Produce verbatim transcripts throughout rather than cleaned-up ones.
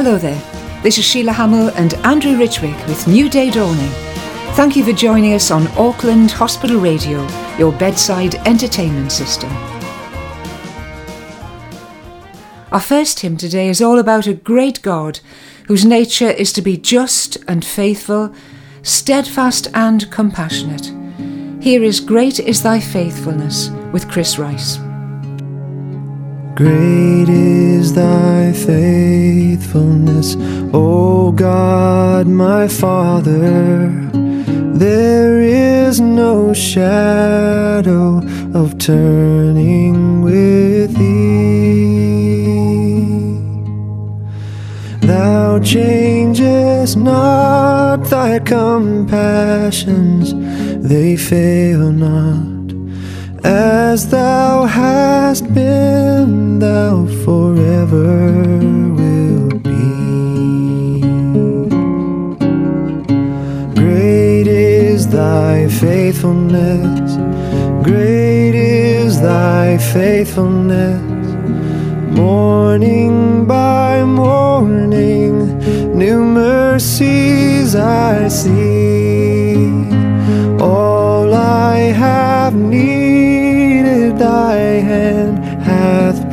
Hello there, this is Sheila Hamill and Andrew Richwick with New Day Dawning. Thank you for joining us on Auckland Hospital Radio, your bedside entertainment system. Our first hymn today is all about a great God whose nature is to be just and faithful, steadfast and compassionate. Here is Great is Thy Faithfulness with Chris Rice. Great is Thy faithfulness, O God my Father. There is no shadow of turning with Thee. Thou changest not Thy compassions, they fail not. As Thou hast been, Thou forever wilt be. Great is Thy faithfulness, great is Thy faithfulness. Morning by morning, new mercies I see. All I have needed, Thy hand hath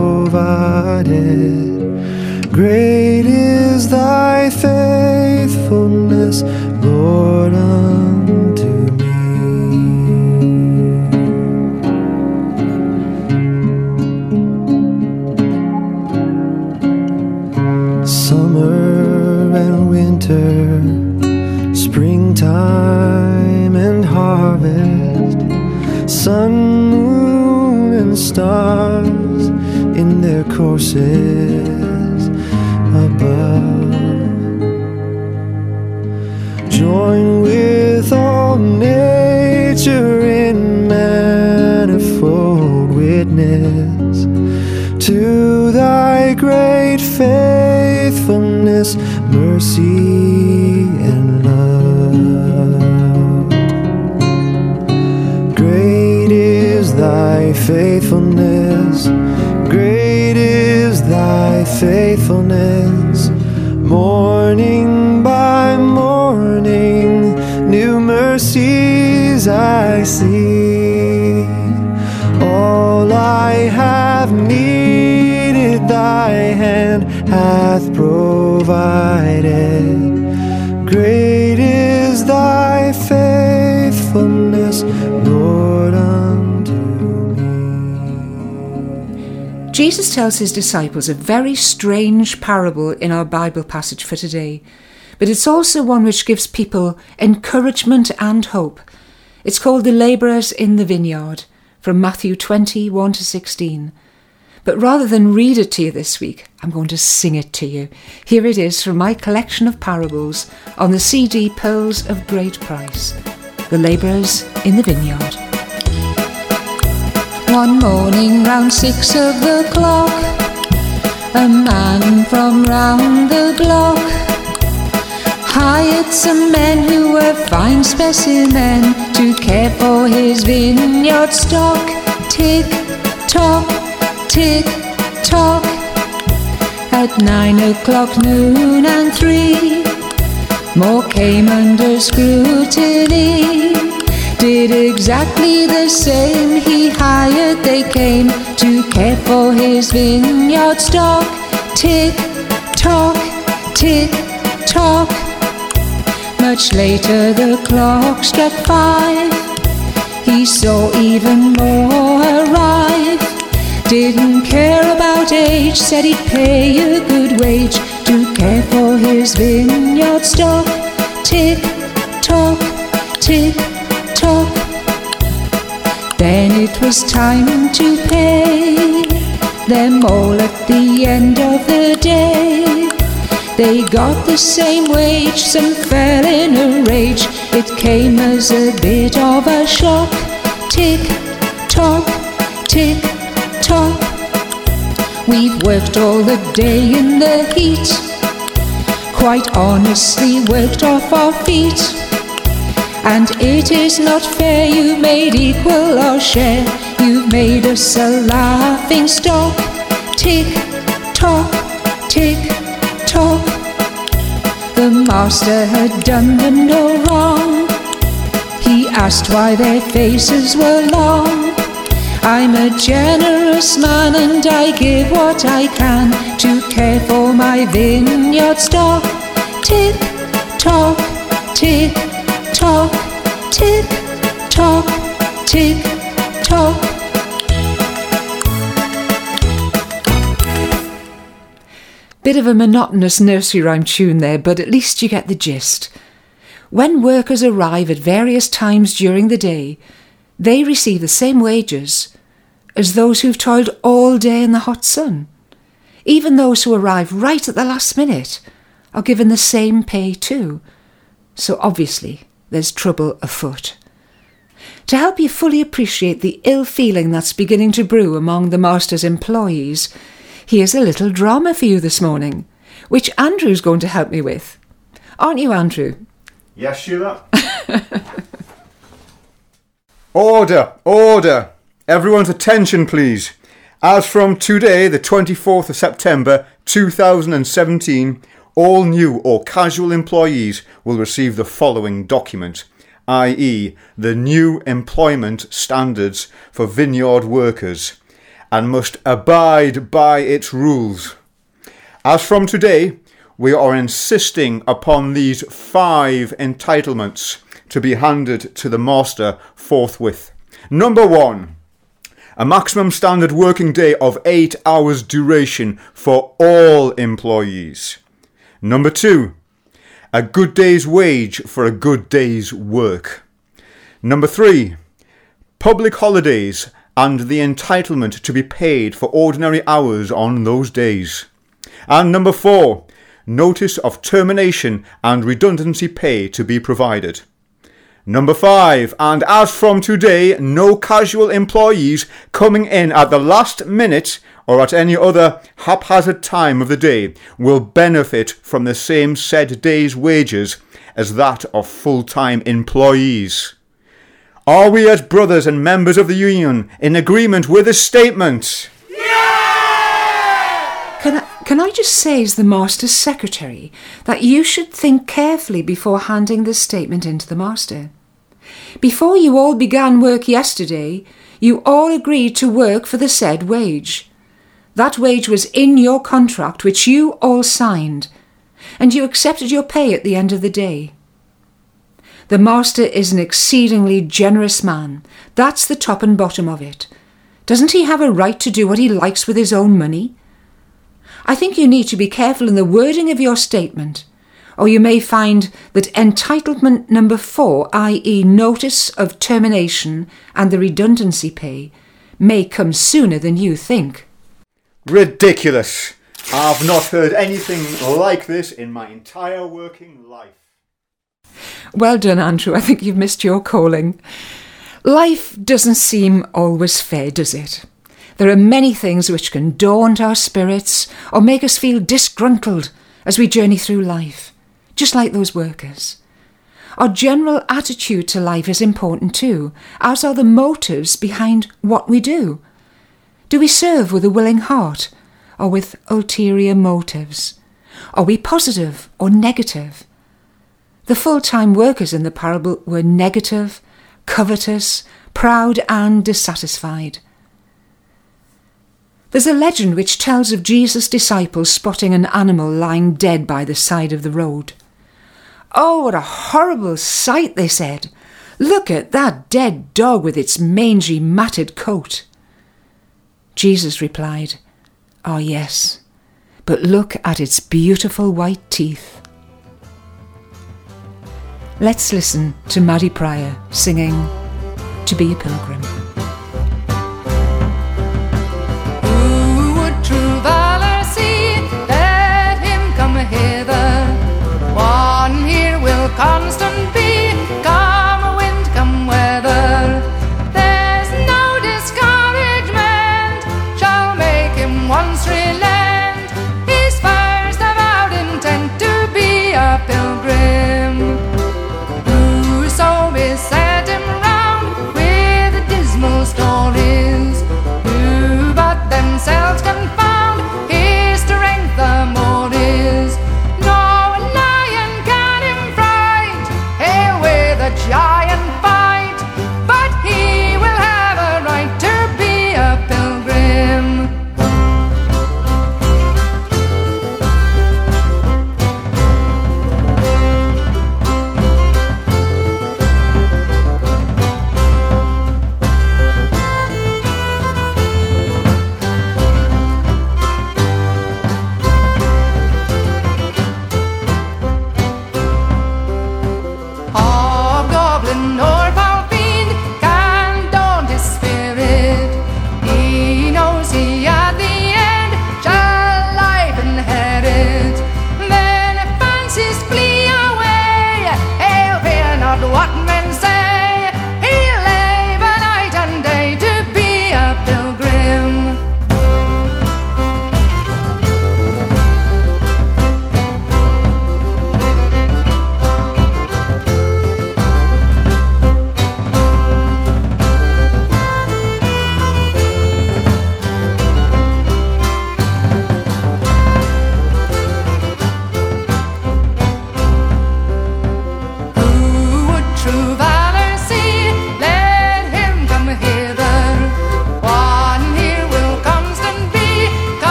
provided. Great is Thy faithfulness, Lord, unto me. Summer and winter, springtime and harvest, sun, moon, and stars in their courses above. Join with all nature in manifold witness to Thy great faithfulness, mercy, and love. Great is Thy faithfulness, great is Thy faithfulness. Morning by morning, new mercies I see. All I have needed, Thy hand hath provided. Great is Thy faithfulness, Lord, unto me. Jesus tells his disciples a very strange parable in our Bible passage for today, but it's also one which gives people encouragement and hope. It's called The Labourers in the Vineyard, from Matthew twenty, one to sixteen. But rather than read it to you this week, I'm going to sing it to you. Here it is from my collection of parables on the C D Pearls of Great Price. The Labourers in the Vineyard. One morning round six of the clock, a man from round the block hired some men who were fine specimen to care for his vineyard stock. Tick, tock, tick, tock. At nine o'clock, noon and three, more came under scrutiny. Did exactly the same, he hired, they came to care for his vineyard stock. Tick, tock, tick, tock. Much later the clock struck five, he saw even more arrive. Didn't care about age, said he'd pay a good wage to care for his vineyard stock. Tick, tock, tick, tock. Then it was time to pay them all at the end of the day. They got the same wage, some fell in a rage. It came as a bit of a shock. Tick, tock, tick, tock. We've worked all the day in the heat, quite honestly worked off our feet. And it is not fair, you made equal our share. You've made us a laughing stock. Tick, tock, tick, tock. master had done them no wrong. He asked why their faces were long. I'm a generous man and I give what I can to care for my vineyard stock. Tick tock, tick tock, tick tock, tick tock. Bit of a monotonous nursery rhyme tune there, but at least you get the gist. When workers arrive at various times during the day, they receive the same wages as those who've toiled all day in the hot sun. Even those who arrive right at the last minute are given the same pay too. So obviously there's trouble afoot. To help you fully appreciate the ill feeling that's beginning to brew among the master's employees, here's a little drama for you this morning, which Andrew's going to help me with. Aren't you, Andrew? Yes, Sheila. Order, order. Everyone's attention, please. As from today, the twenty-fourth of September two thousand seventeen, all new or casual employees will receive the following document, that is the new employment standards for vineyard workers, and must abide by its rules. As from today, we are insisting upon these five entitlements to be handed to the master forthwith. Number one, a maximum standard working day of eight hours duration for all employees. Number two, a good day's wage for a good day's work. Number three, public holidays and the entitlement to be paid for ordinary hours on those days. And number four, notice of termination and redundancy pay to be provided. Number five, and as from today, no casual employees coming in at the last minute or at any other haphazard time of the day will benefit from the same said day's wages as that of full-time employees. Are we as brothers and members of the union in agreement with this statement? Yeah! Can I, can I just say as the master's secretary that you should think carefully before handing this statement into the master? Before you all began work yesterday, you all agreed to work for the said wage. That wage was in your contract which you all signed, and you accepted your pay at the end of the day. The master is an exceedingly generous man. That's the top and bottom of it. Doesn't he have a right to do what he likes with his own money? I think you need to be careful in the wording of your statement, or you may find that entitlement number four, that is notice of termination and the redundancy pay, may come sooner than you think. Ridiculous! I've not heard anything like this in my entire working life. Well done, Andrew. I think you've missed your calling. Life doesn't seem always fair, does it? There are many things which can daunt our spirits or make us feel disgruntled as we journey through life, just like those workers. Our general attitude to life is important too, as are the motives behind what we do. Do we serve with a willing heart or with ulterior motives? Are we positive or negative? The full-time workers in the parable were negative, covetous, proud and dissatisfied. There's a legend which tells of Jesus' disciples spotting an animal lying dead by the side of the road. "Oh, what a horrible sight," they said. "Look at that dead dog with its mangy, matted coat." Jesus replied, "Oh yes, but look at its beautiful white teeth." Let's listen to Maddie Pryor singing "To Be a Pilgrim." Who would true valour see? Let him come hither. One here will constant be, come wind, come weather. There's no discouragement shall make him once relent his first avowed intent to be a pilgrim. Whoso beset him round with dismal stories, who but themselves confound his strength the more is. No lion can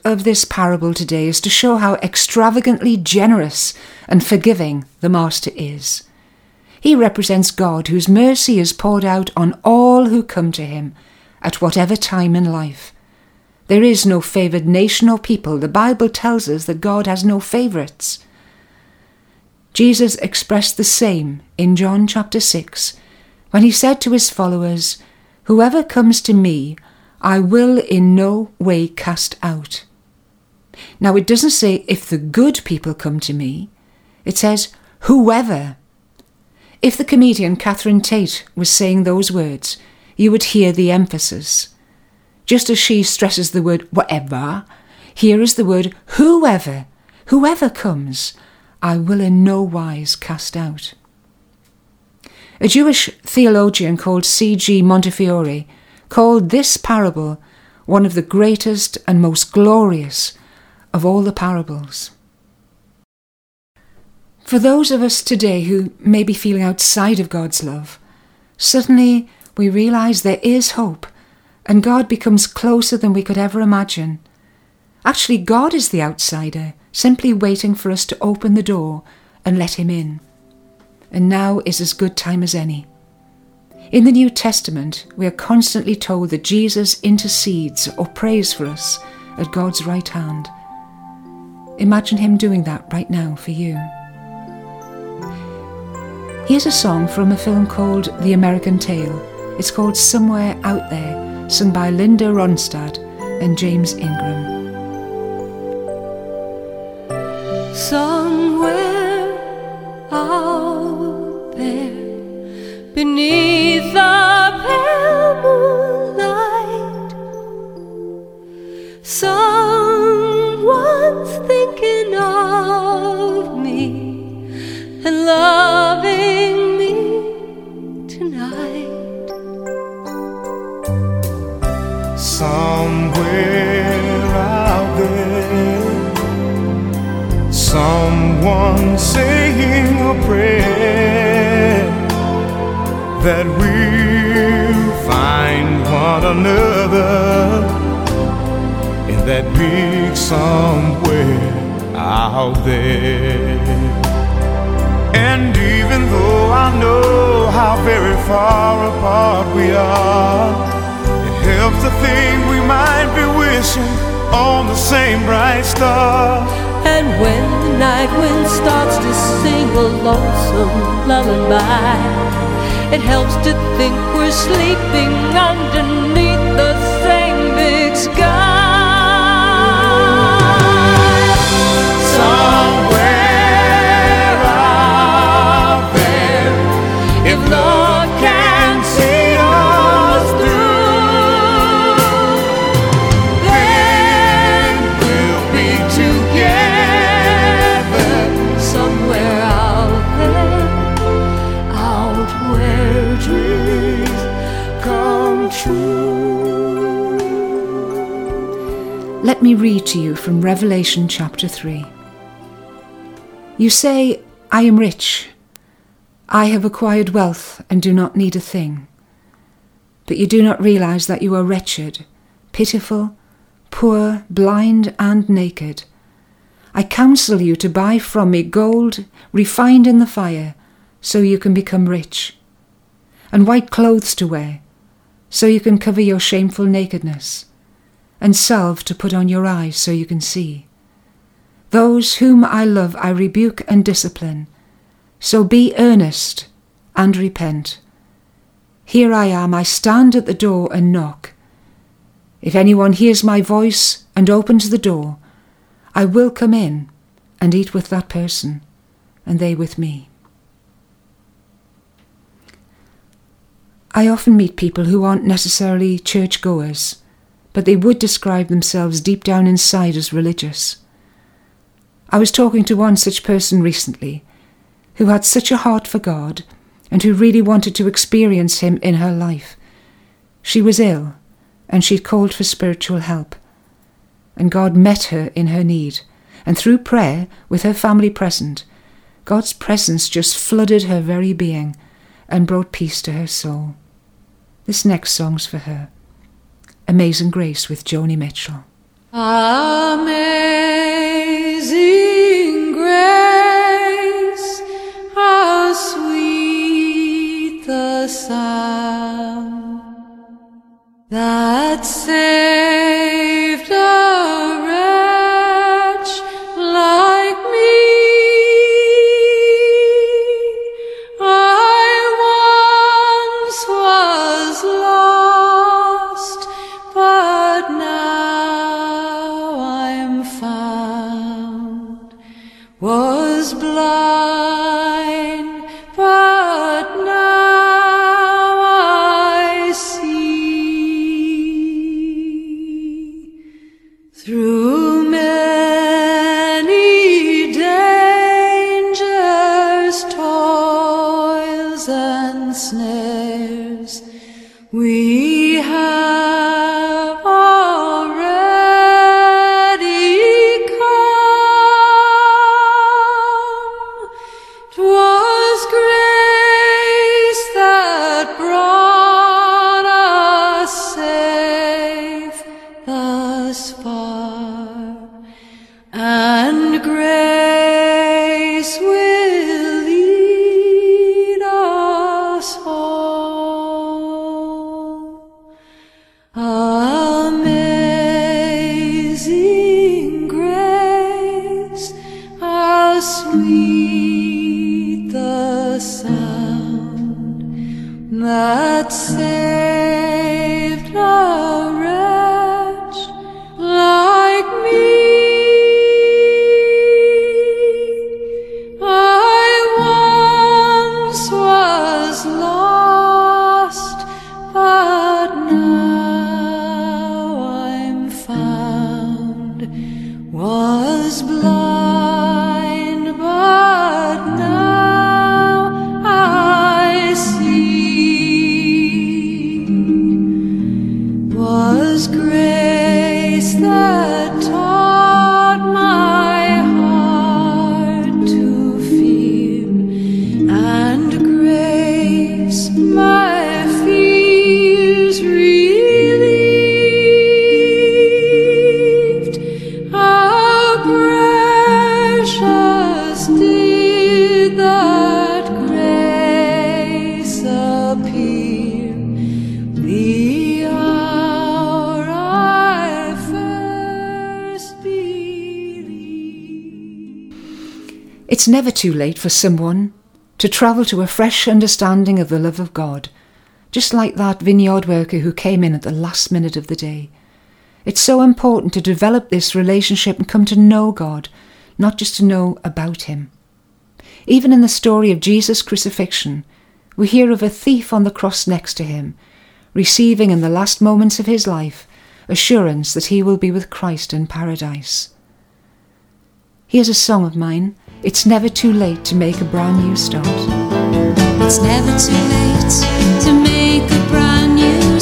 of this parable today is to show how extravagantly generous and forgiving the Master is. He represents God, whose mercy is poured out on all who come to him at whatever time in life. There is no favoured nation or people. The Bible tells us that God has no favourites. Jesus expressed the same in John chapter six, when he said to his followers, "Whoever comes to me, I will in no way cast out." Now, it doesn't say if the good people come to me. It says whoever. If the comedian Catherine Tate was saying those words, you would hear the emphasis. Just as she stresses the word whatever, here is the word whoever. Whoever comes, I will in no wise cast out. A Jewish theologian called C G Montefiore called this parable one of the greatest and most glorious of all the parables. For those of us today who may be feeling outside of God's love, suddenly we realise there is hope, and God becomes closer than we could ever imagine. Actually, God is the outsider, simply waiting for us to open the door and let him in. And now is as good time as any. In the New Testament, we are constantly told that Jesus intercedes or prays for us at God's right hand. Imagine him doing that right now for you. Here's a song from a film called The American Tale. It's called Somewhere Out There, sung by Linda Ronstadt and James Ingram. Somewhere out there, beneath the pale moonlight, someone's thinking of me and loving me tonight. Somewhere out there, someone saying a prayer that we'll find one another in that big somewhere out there. And even though I know how very far apart we are, it helps to think we might be wishing on the same bright star. And when the night wind starts to sing a lonesome lullaby, it helps to think we're sleeping underneath the same big sky. Somewhere out there, if love can see us through, then we'll be together. Somewhere out there, out where dreams come true. Let me read to you from Revelation chapter three. You say, I am rich. I have acquired wealth and do not need a thing. But you do not realize that you are wretched, pitiful, poor, blind, and naked. I counsel you to buy from me gold refined in the fire, so you can become rich, and white clothes to wear, so you can cover your shameful nakedness, and salve to put on your eyes so you can see. Those whom I love I rebuke and discipline, so be earnest and repent. Here I am, I stand at the door and knock. If anyone hears my voice and opens the door, I will come in and eat with that person, and they with me. I often meet people who aren't necessarily churchgoers, but they would describe themselves deep down inside as religious. I was talking to one such person recently, who had such a heart for God and who really wanted to experience him in her life. She was ill, and she'd called for spiritual help. And God met her in her need, and through prayer, with her family present, God's presence just flooded her very being and brought peace to her soul. This next song's for her. Amazing Grace with Joni Mitchell. Amazing grace, how sweet the sound that saved a wretch like me. I once was lost, but now I'm found, was blind, but now I see. Through many dangers, toils and snares, we have already come. 'Twas grace that brought us safe thus far, and grace will lead us home. Amazing grace, how sweet the sound that saved a wretch like me. I once was lost, but now I'm found, was blind, but now I see. Was grace that taught my heart to fear, and grace my fears relieved. How precious did that grace appear the hour I first believed. It's never too late for someone to travel to a fresh understanding of the love of God, just like that vineyard worker who came in at the last minute of the day. It's so important to develop this relationship and come to know God, not just to know about him. Even in the story of Jesus' crucifixion, we hear of a thief on the cross next to him, receiving in the last moments of his life assurance that he will be with Christ in paradise. Here's a song of mine. It's never too late to make a brand new start. It's never too late to make a brand new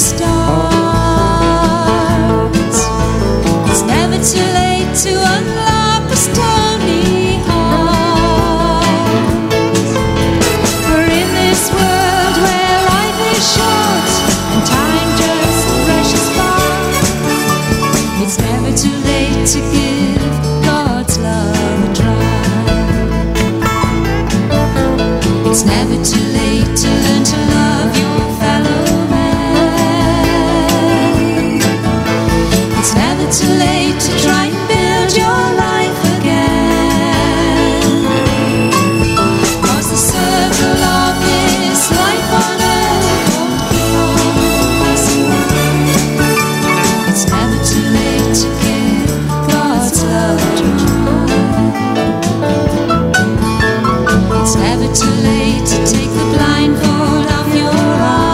start. It's never too late to unlock a stony heart. For in this world where life is short and time just rushes by, it's never too late to give God's love a try. It's never too late to learn to love your fellow man. It's never too late to try and build your life again. 'Cause the circle of this life on earth won't keep on passing by. It's never too late to give God's love a try. It's never too late to take the blindfold off your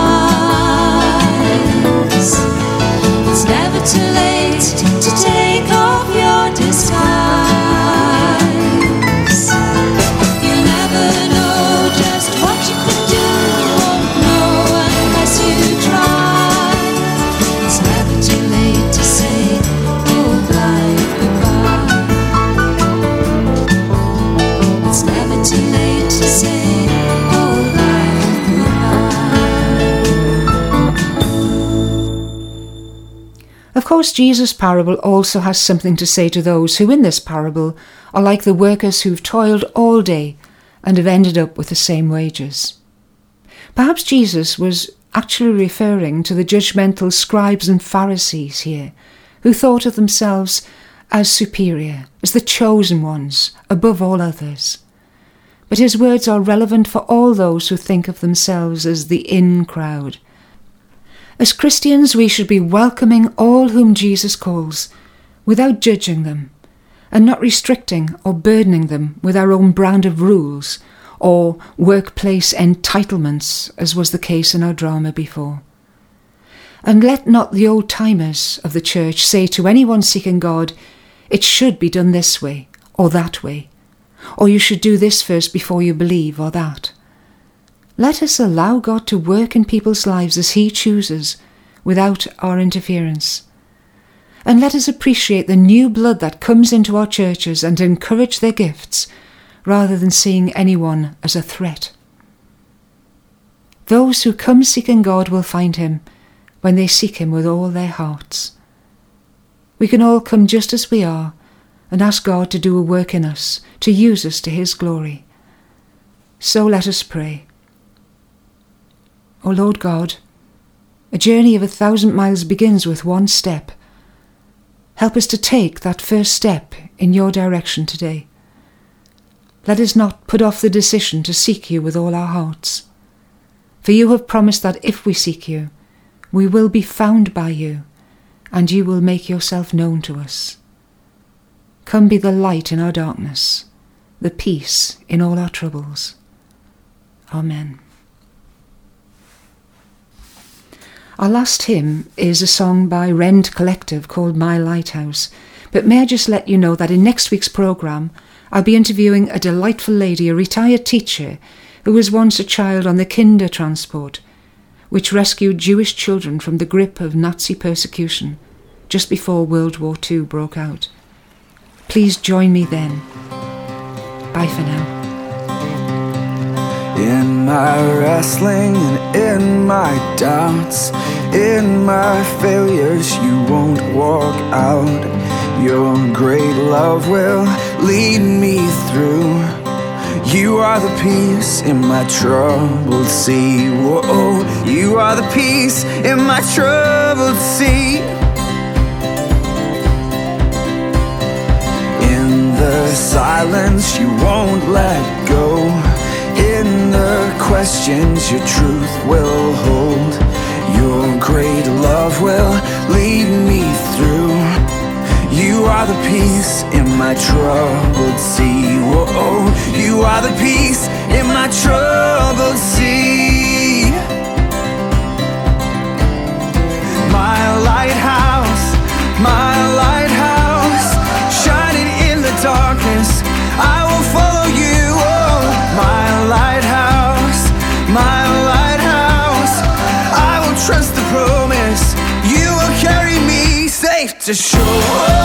eyes. It's never too late to take off your disguise. You'll never know just what you can do, won't know unless you try. It's never too late to say, oh, life goodbye. It's never too late to say, oh, life goodbye. Of course, course, Jesus' parable also has something to say to those who in this parable are like the workers who've toiled all day and have ended up with the same wages. Perhaps Jesus was actually referring to the judgmental scribes and Pharisees here, who thought of themselves as superior, as the chosen ones, above all others. But his words are relevant for all those who think of themselves as the in crowd. As Christians, we should be welcoming all whom Jesus calls, without judging them, and not restricting or burdening them with our own brand of rules or workplace entitlements, as was the case in our drama before. And let not the old-timers of the church say to anyone seeking God, it should be done this way or that way, or you should do this first before you believe or that. Let us allow God to work in people's lives as he chooses, without our interference. And let us appreciate the new blood that comes into our churches and encourage their gifts, rather than seeing anyone as a threat. Those who come seeking God will find him when they seek him with all their hearts. We can all come just as we are and ask God to do a work in us, to use us to his glory. So let us pray. O Lord God, a journey of a thousand miles begins with one step. Help us to take that first step in your direction today. Let us not put off the decision to seek you with all our hearts. For you have promised that if we seek you, we will be found by you, and you will make yourself known to us. Come be the light in our darkness, the peace in all our troubles. Amen. Our last hymn is a song by Rend Collective called My Lighthouse, but may I just let you know that in next week's programme I'll be interviewing a delightful lady, a retired teacher, who was once a child on the Kindertransport, which rescued Jewish children from the grip of Nazi persecution just before World War Two broke out. Please join me then. Bye for now. In my wrestling and in my doubts, in my failures, you won't walk out. Your great love will lead me through. You are the peace in my troubled sea. Whoa, you are the peace in my troubled sea. In the silence, you won't let go. In the questions, your truth will hold. Your great love will lead me through. You are the peace in my troubled sea. Whoa, you are the peace in my troubled sea. My lighthouse, my lighthouse, shining in the darkness, I will follow you. Oh, my lighthouse, my lighthouse, I will trust the promise. You will carry me safe to shore.